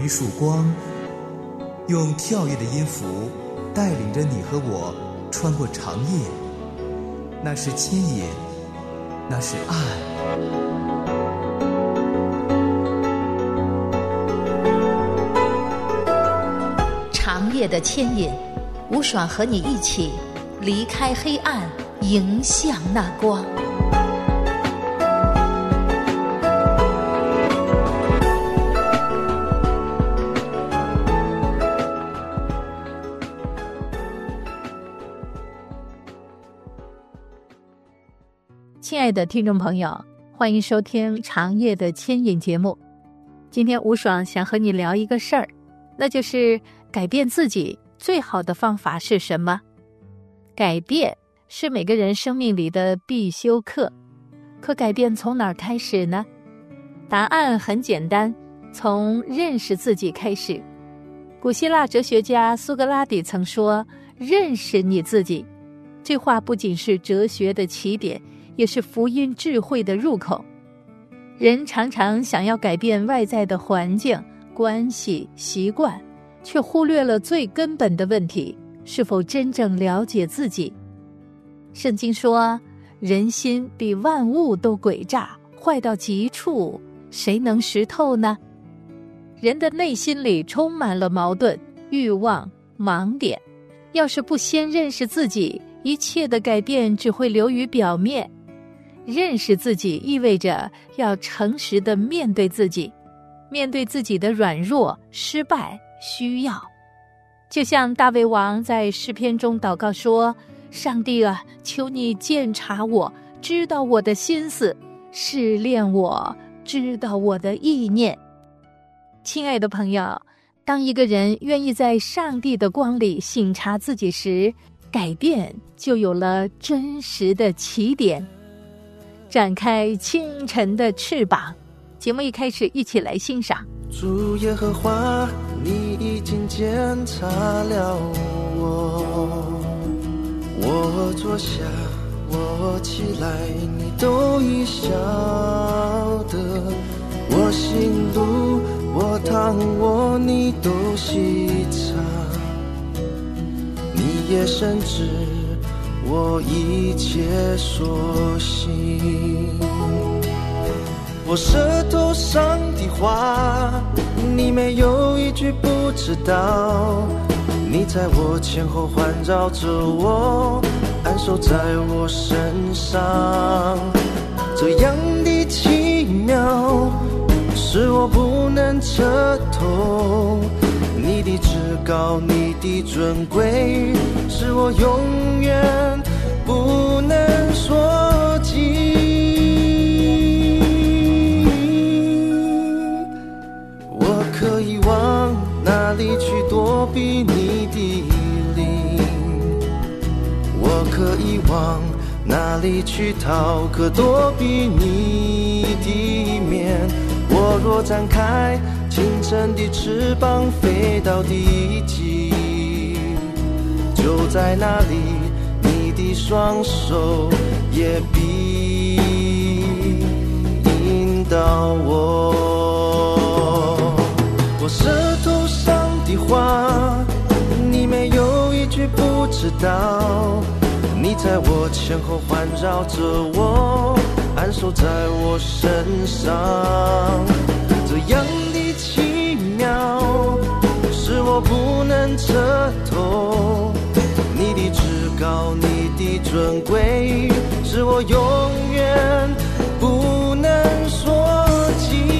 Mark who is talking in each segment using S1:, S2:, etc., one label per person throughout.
S1: 一束光，用跳跃的音符带领着你和我穿过长夜。那是牵引，那是爱。
S2: 长夜的牵引，吴爽和你一起离开黑暗，迎向那光。
S3: 亲爱的听众朋友，欢迎收听长夜的牵引节目。今天吴爽想和你聊一个事儿，那就是改变自己最好的方法是什么？改变是每个人生命里的必修课，可改变从哪儿开始呢？答案很简单，从认识自己开始。古希腊哲学家苏格拉底曾说，认识你自己。这话不仅是哲学的起点，也是福音智慧的入口。人常常想要改变外在的环境、关系、习惯，却忽略了最根本的问题，是否真正了解自己。圣经说，人心比万物都诡诈，坏到极处，谁能识透呢？人的内心里充满了矛盾、欲望、盲点。要是不先认识自己，一切的改变只会流于表面。认识自己意味着要诚实地面对自己，面对自己的软弱、失败、需要。就像大卫王在诗篇中祷告说，上帝啊，求你鉴察我，知道我的心思，试炼我，知道我的意念。亲爱的朋友，当一个人愿意在上帝的光里省察自己时，改变就有了真实的起点。展开清晨的翅膀。节目一开始，一起来欣赏。
S4: 主耶和华，你已经检查了我坐下，我起来，你都已晓得。我行路，我躺卧，你都细察。你也深知我一切所行，我舌头上的话，你没有一句不知道。你在我前后环绕着我，安守在我身上。这样的奇妙，是我不能彻透。你的至高，你的尊贵，是我永远不能说尽。我可以往哪里去躲避你的灵？我可以往哪里去逃，可躲避你的面？我若展开清晨的翅膀，飞到地极，就在那里，你的双手也必引导我。我舌头上的话，你没有一句不知道。你在我前后环绕着我，安守在我身上。这样的奇妙，是我不能彻透。你的至高，你的尊贵，是我永远不能说尽。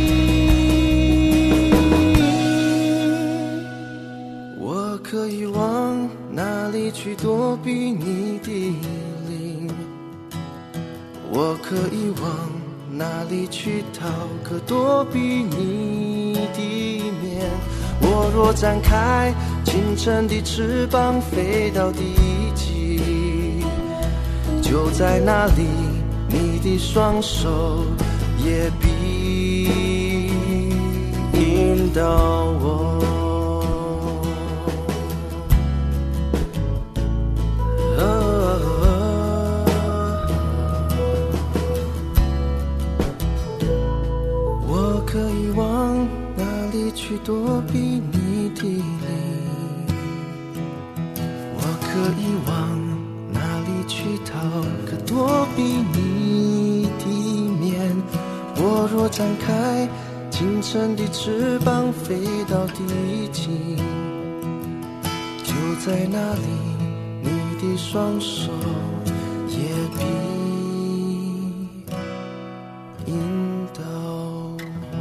S4: 我可以往哪里去躲避你的灵？我可以往哪里去逃，可躲避你的面？我若展开清晨的翅膀，飞到地极，就在那里，你的双手也必引导我。我可以往哪里去去躲避你的灵，我可以往哪里去逃，可躲避你的面。我若展开清晨的翅膀，飞到地极，就在那里你的双手也必引导我。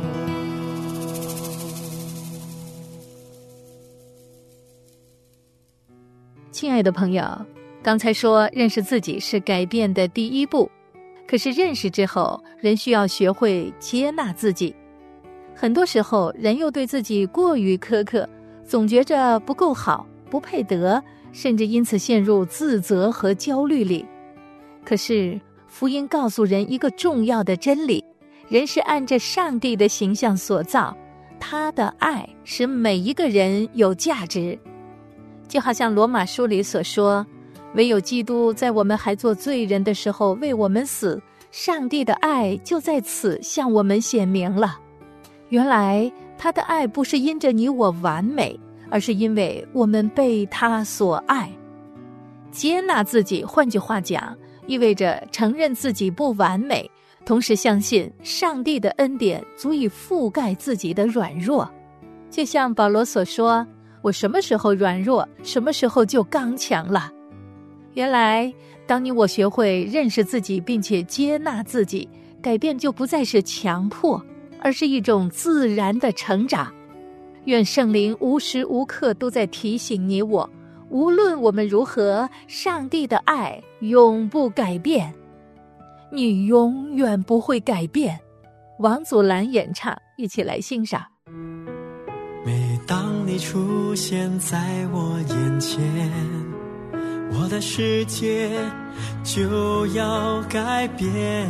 S3: 亲爱的朋友，刚才说认识自己是改变的第一步，可是认识之后，人需要学会接纳自己。很多时候，人又对自己过于苛刻，总觉着不够好，不配得，甚至因此陷入自责和焦虑里。可是福音告诉人一个重要的真理，人是按着上帝的形象所造，他的爱使每一个人有价值。就好像罗马书里所说，唯有基督在我们还做罪人的时候为我们死，上帝的爱就在此向我们显明了。原来他的爱不是因着你我完美，而是因为我们被他所爱。接纳自己，换句话讲，意味着承认自己不完美，同时相信上帝的恩典足以覆盖自己的软弱。就像保罗所说，我什么时候软弱，什么时候就刚强了。原来当你我学会认识自己并且接纳自己，改变就不再是强迫，而是一种自然的成长。愿圣灵无时无刻都在提醒你我，无论我们如何，上帝的爱永不改变，你永远不会改变。王祖蓝演唱，一起来欣赏。
S5: 每当你出现在我眼前，我的世界就要改变。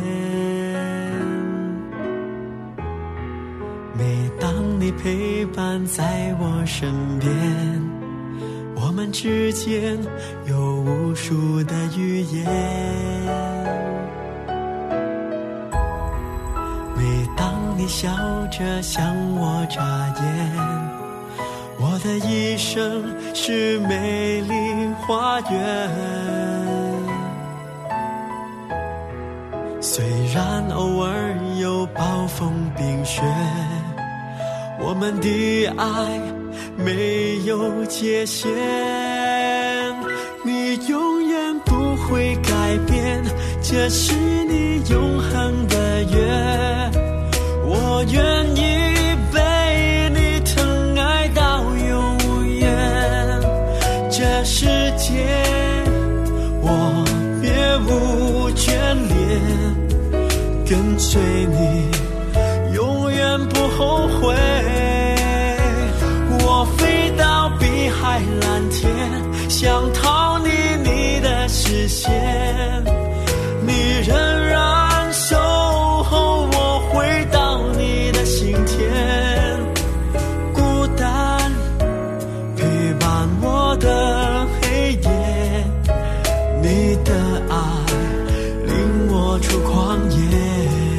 S5: 每当你陪伴在我身边，我们之间有无数的语言。每当你笑着向我眨眼，我的一生是美丽花园。虽然偶尔有暴风冰雪，我们的爱没有界限。你永远不会改变，这是你永恒的约。我愿意被你疼爱到永远。这世界我别无眷恋，跟随你永远不后悔。我飞到碧海蓝天，想逃离你的视线，你仍然守候我回到你的心田。孤单陪伴我的黑夜，你的爱领我出旷野。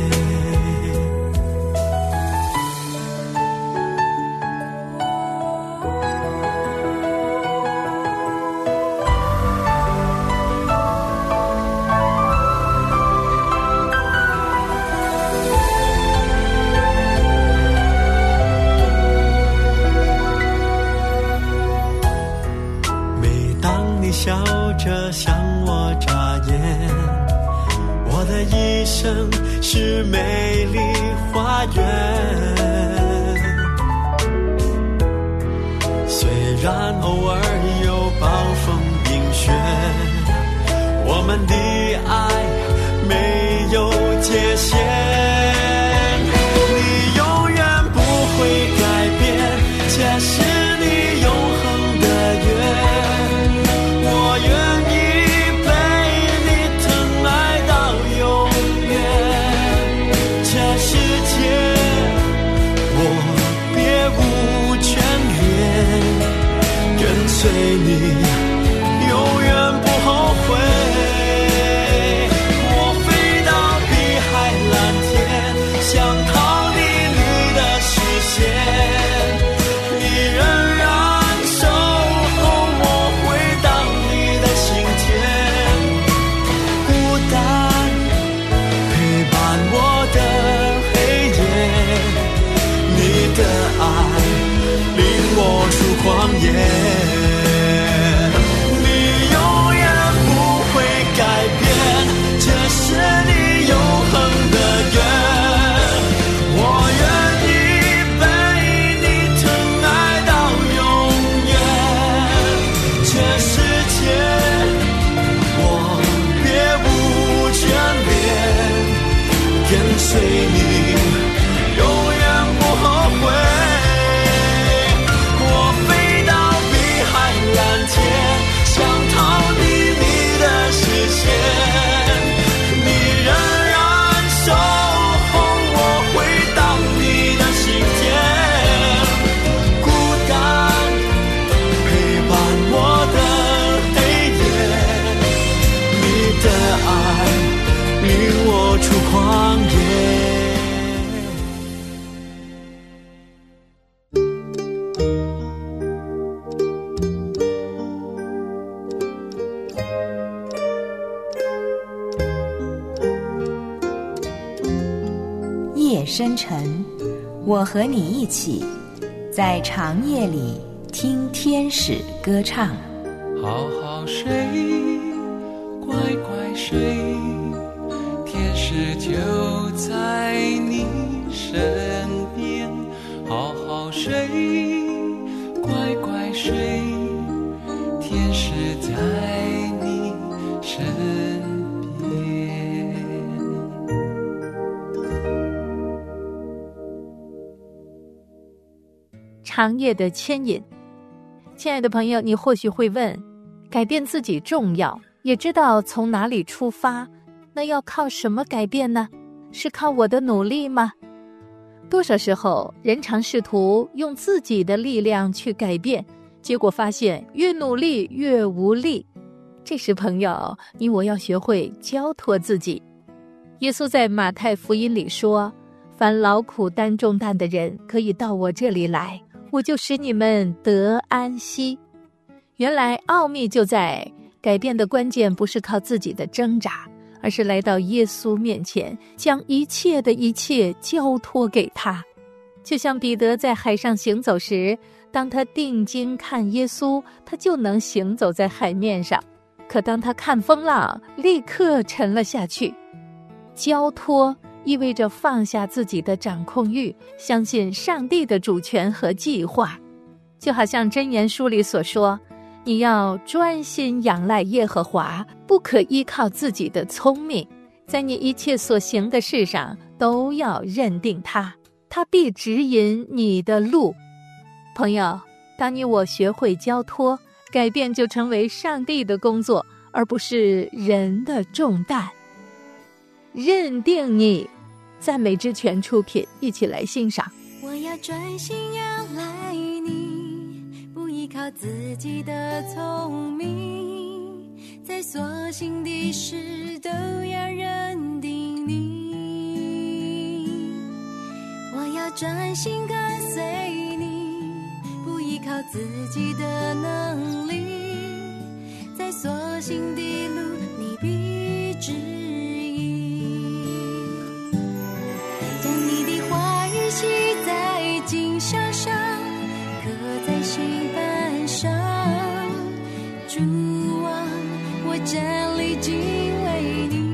S5: 笑着向我眨眼，我的一生是美丽花园。虽然偶尔有暴风冰雪，我们的爱没有界限。你永远不会改变，这是你永恒的约。我愿意被你疼爱到永远。这世界我别无眷恋，跟随你永远不后悔。 旷野。
S6: 夜深沉，我和你一起在长夜里听天使歌唱。
S7: 好好睡，乖乖睡，天使就在你身边。好好睡，乖乖睡，天使在你身边。
S3: 长夜的牵引。亲爱的朋友，你或许会问，改变自己重要，也知道从哪里出发，那要靠什么改变呢？是靠我的努力吗？多少时候人常试图用自己的力量去改变，结果发现越努力越无力。这时朋友，你我要学会交托自己。耶稣在马太福音里说，凡劳苦担重担的人可以到我这里来，我就使你们得安息。原来奥秘就在改变的关键不是靠自己的挣扎，而是来到耶稣面前，将一切的一切交托给他。就像彼得在海上行走时，当他定睛看耶稣，他就能行走在海面上。可当他看风浪，立刻沉了下去。交托意味着放下自己的掌控欲，相信上帝的主权和计划。就好像箴言书里所说，你要专心仰赖耶和华，不可依靠自己的聪明，在你一切所行的事上都要认定他，他必指引你的路。朋友，当你我学会交托，改变就成为上帝的工作，而不是人的重担。认定你，赞美之泉出品，一起来欣赏。
S8: 我要专心仰赖你，不依靠自己的聪明，在所行的事都要认定你。我要专心跟随你，不依靠自己的能力，在所行的路你必指引。将你的话语写在经上，刻在心板上。主啊，我站立敬畏你，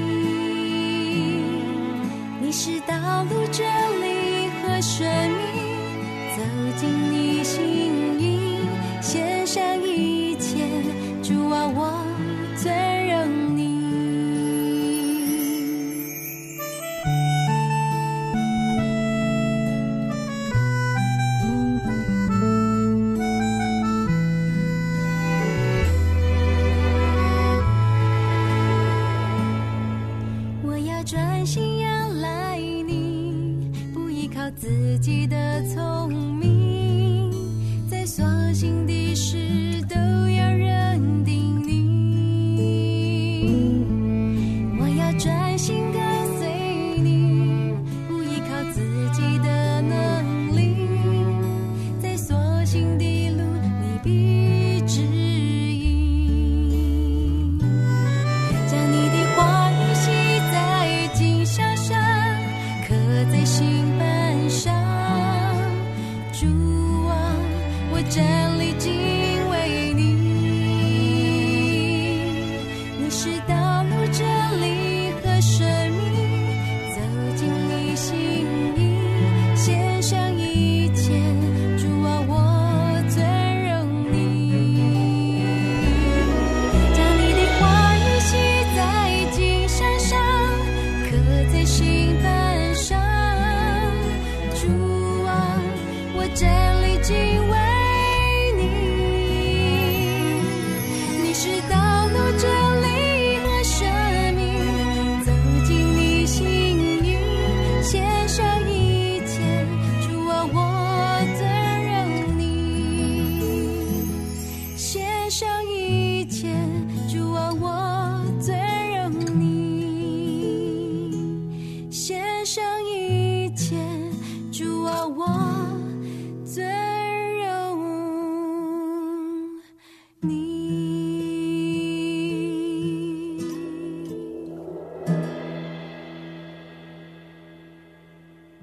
S8: 你是道路真理和生命，走进你心意，献上一切，主啊，我尊荣你。我要专心仰赖你，不依靠自己的聪明，在所行的事都要认定你。我要专心跟随你，不依靠自己的能力，在所行的路你必指引。将你的话语写在经上，刻在心板上。主啊，我站立敬畏你，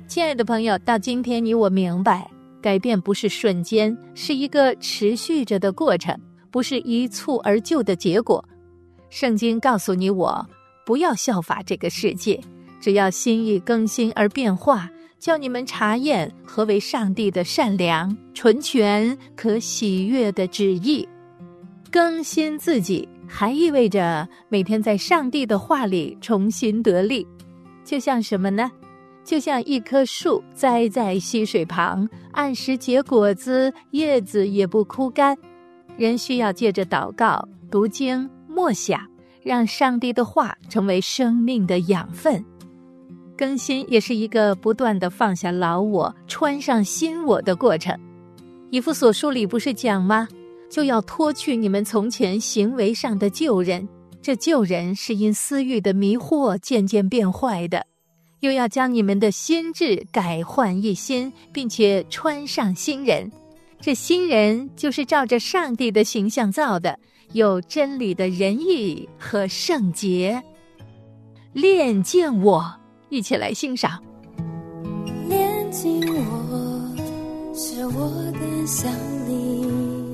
S3: 亲爱的朋友，到今天你我明白，改变不是瞬间，是一个持续着的过程，不是一蹴而就的结果。圣经告诉你我，不要效法这个世界，只要心意更新而变化，叫你们查验何为上帝的善良、纯全、可喜悦的旨意。更新自己还意味着每天在上帝的话里重新得力，就像什么呢？就像一棵树栽在溪水旁，按时结果子，叶子也不枯干。人需要借着祷告、读经、默想，让上帝的话成为生命的养分。更新也是一个不断的放下老我，穿上新我的过程。以弗所书里不是讲吗？就要脱去你们从前行为上的旧人，这旧人是因私欲的迷惑渐渐变坏的，又要将你们的心志改换一新，并且穿上新人。这新人就是照着上帝的形象造的，有真理的仁义和圣洁。炼净我，一起来欣赏。
S8: 炼净我，使我更像你；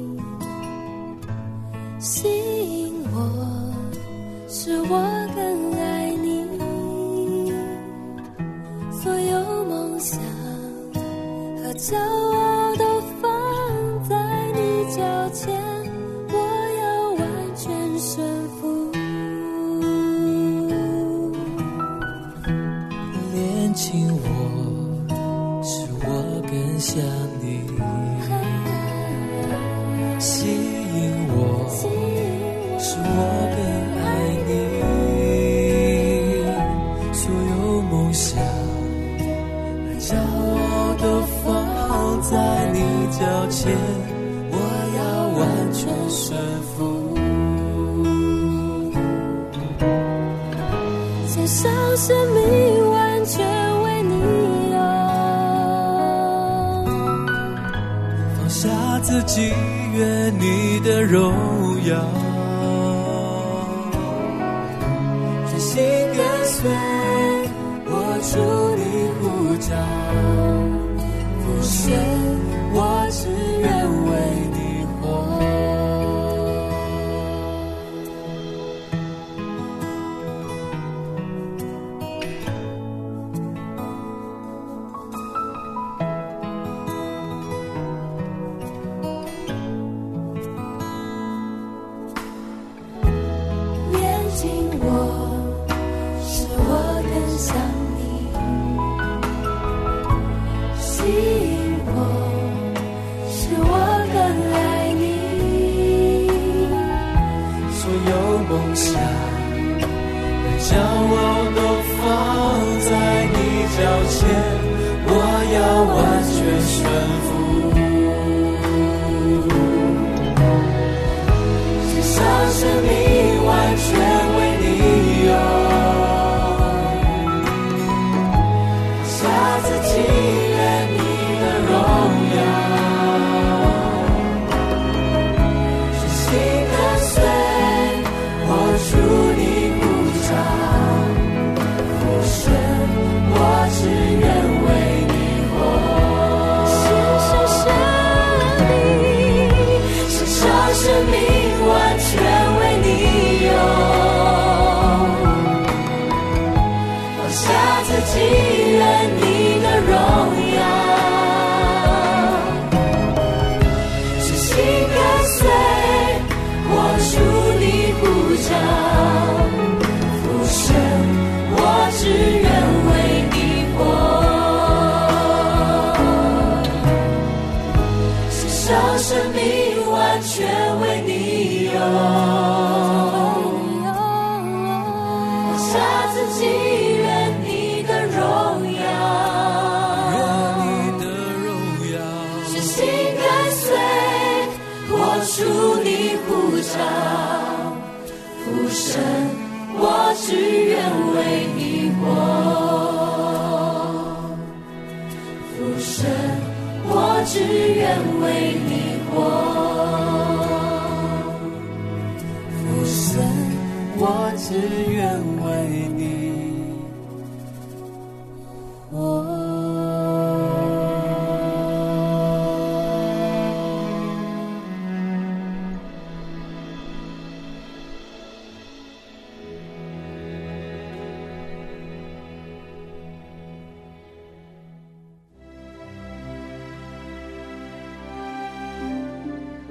S8: 吸引我，使我更爱你。所有梦想和骄傲都放在你脚前，我要完全顺服。
S5: 炼净我，使我更像你；吸引我，使我更爱你。所有梦想和骄傲都放在你脚前，我要完全顺服。
S8: 献上生命，完全为你用，
S5: 放下自己，愿你的荣耀，专心跟随，我主你呼召，父神，我只愿为你活。梦想和骄傲都放在你脚前，我要完全顺服。献上生命，完全为你用，放下自己，愿你的荣耀，专心跟随，主你呼召，父神，我只愿为你活。
S8: 献上生命，
S5: 献上生命，完全为你用，放下自己，愿你的荣耀，专心跟随，我主你呼召。父神，我只愿为你活，献上生命，完全为你用，放下自己，愿你的荣耀，专心跟随，我主你呼召，父神，我只愿为你活，父神，我只愿为你活，父神，我只。愿为你活。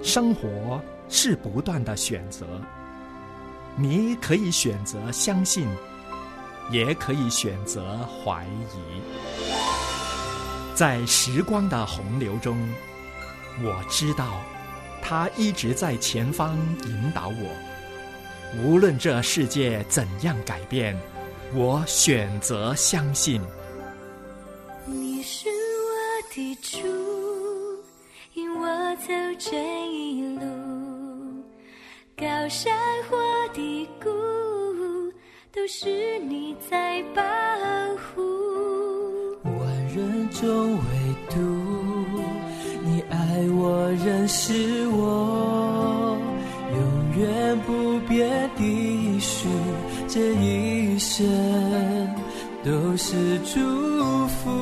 S9: 生活是不断的选择，你可以选择相信，也可以选择怀疑。在时光的洪流中，我知道他一直在前方引导我。无论这世界怎样改变，我选择相信。
S8: 你是我的主，引我走这一路，高山或低谷，都是你在保护。
S4: 万人中唯独你爱我，认识我，永远不变的许，这一生都是祝福。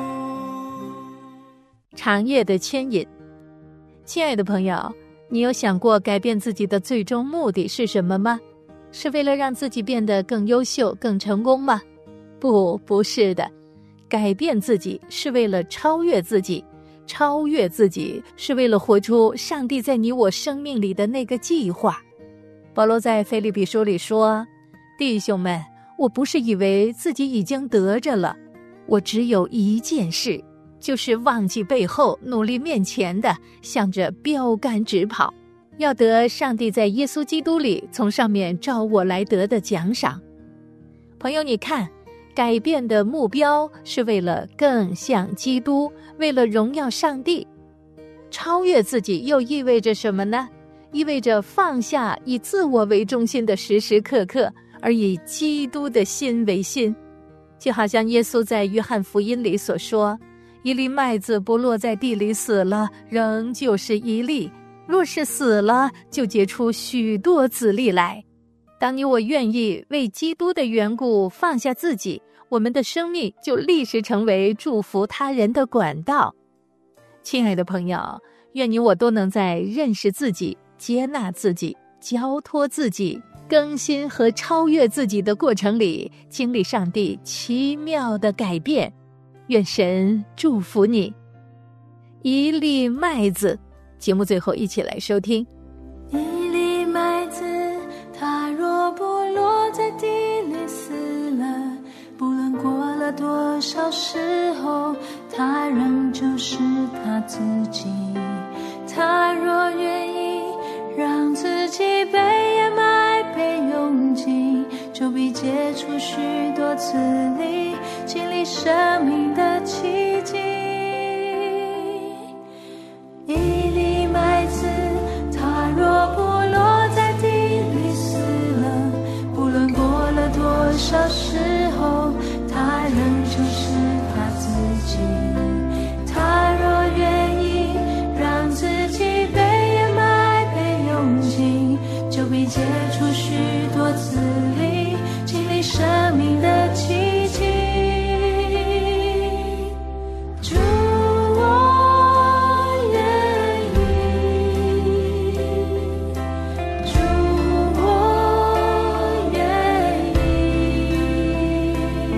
S3: 长夜的牵引。亲爱的朋友，你有想过改变自己的最终目的是什么吗？是为了让自己变得更优秀、更成功吗？不是的，改变自己是为了超越自己，超越自己是为了活出上帝在你我生命里的那个计划。保罗在腓立比书里说，弟兄们，我不是以为自己已经得着了，我只有一件事，就是忘记背后，努力面前的，向着标杆直跑，要得上帝在耶稣基督里从上面召我来得的奖赏。朋友，你看，改变的目标是为了更像基督，为了荣耀上帝。超越自己又意味着什么呢？意味着放下以自我为中心的时时刻刻，而以基督的心为心。就好像耶稣在约翰福音里所说，一粒麦子不落在地里死了，仍旧是一粒，若是死了，就结出许多子粒来。当你我愿意为基督的缘故放下自己，我们的生命就立时成为祝福他人的管道。亲爱的朋友，愿你我都能在认识自己、接纳自己、交托自己、更新和超越自己的过程里，经历上帝奇妙的改变。愿神祝福你。一粒麦子，节目最后一起来收听。
S8: 一粒麦子，它若不落在地里死了，不论过了多少时候，它仍旧是它自己。它若愿意让自己被掩埋、被用尽，就必结出许多子粒，经历生命的奇迹。一粒麦子，它若不落在地里死了，不论过了多少时候，它仍旧是它自己。它若愿意让自己被掩埋、被用尽，就必结出许多子粒，经历生命的奇迹。主，我愿意，主，我愿意，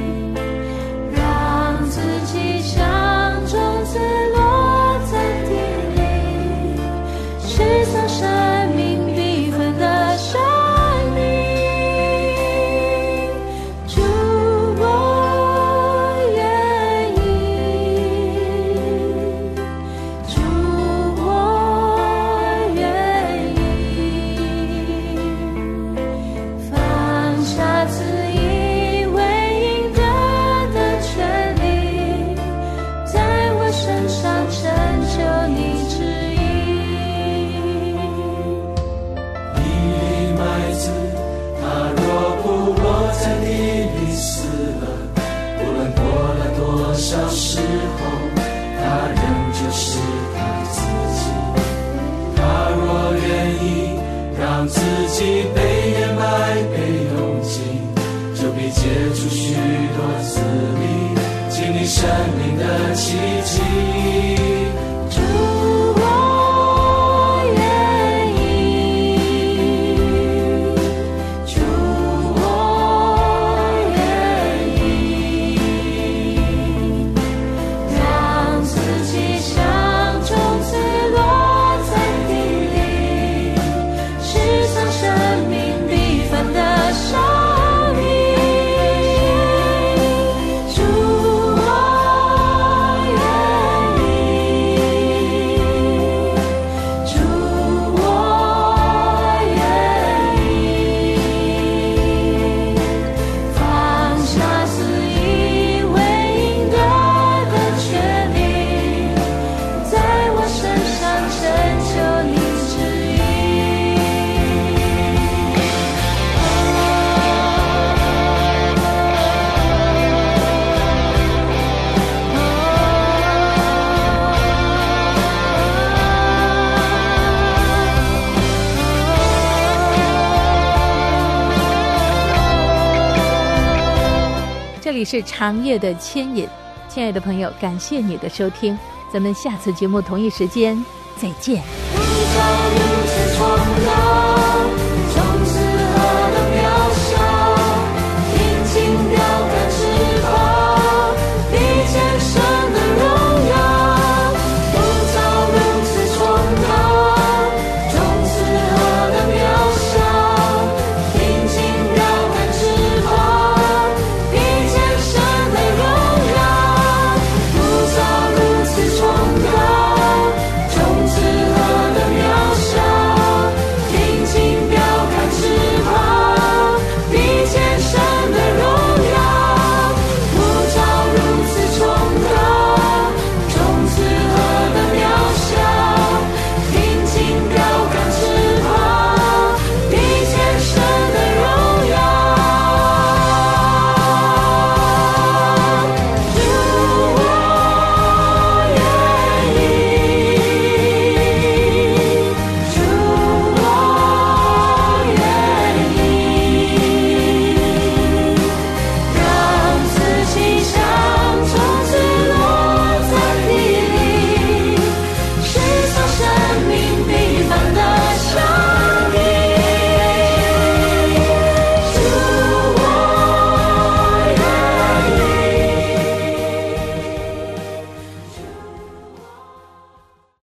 S8: 让自己像种子落在地里，释放生命缤纷的生命。主，我愿意，主，我愿意，放下自以为应得的权利，在我身上成就你旨意。
S5: 一粒麦子，它若不落在地里死了，不论过了多少时候，它仍旧是它自己。它若愿意让自己被掩埋、被用尽，就必结出许多子粒，经历生命的奇迹。
S8: 主，我愿意，主，我愿意，让自己像种子落在地里，
S3: 里是长夜的牵引，亲爱的朋友，感谢你的收听，咱们下次节目同一时间再见。
S8: 你在一起闯荡